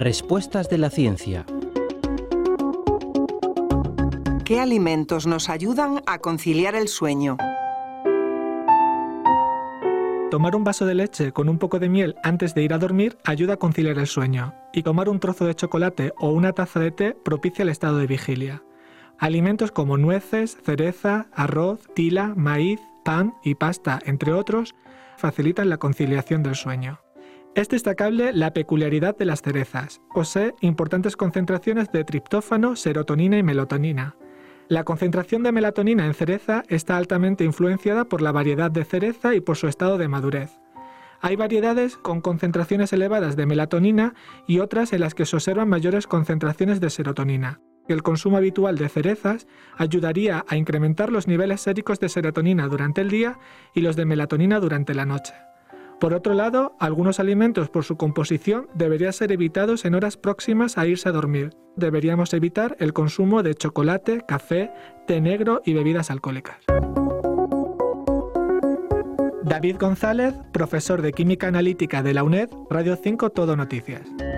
Respuestas de la ciencia. ¿Qué alimentos nos ayudan a conciliar el sueño? Tomar un vaso de leche con un poco de miel antes de ir a dormir ayuda a conciliar el sueño, y tomar un trozo de chocolate o una taza de té propicia el estado de vigilia. Alimentos como nueces, cereza, arroz, tila, maíz, pan y pasta, entre otros, facilitan la conciliación del sueño. Es destacable la peculiaridad de las cerezas. Posee importantes concentraciones de triptófano, serotonina y melatonina. La concentración de melatonina en cereza está altamente influenciada por la variedad de cereza y por su estado de madurez. Hay variedades con concentraciones elevadas de melatonina y otras en las que se observan mayores concentraciones de serotonina. El consumo habitual de cerezas ayudaría a incrementar los niveles séricos de serotonina durante el día y los de melatonina durante la noche. Por otro lado, algunos alimentos por su composición deberían ser evitados en horas próximas a irse a dormir. Deberíamos evitar el consumo de chocolate, café, té negro y bebidas alcohólicas. David González, profesor de Química Analítica de la UNED, Radio 5 Todo Noticias.